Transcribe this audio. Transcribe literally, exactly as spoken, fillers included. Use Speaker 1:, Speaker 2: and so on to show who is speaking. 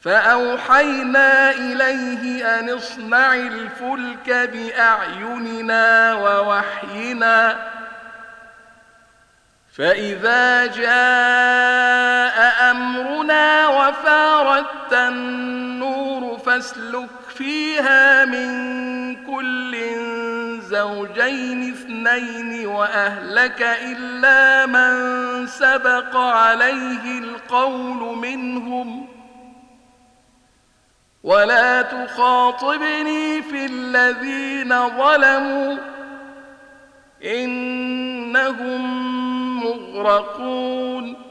Speaker 1: فأوحينا إليه أن اصنع الفلك بأعيننا ووحينا فإذا جاء أمرنا وفارت النور فاسلك فيها من كل زوجين اثنين وأهلك إلا من سبق عليه القول منهم ولا تخاطبني في الذين ظلموا إنهم مغرقون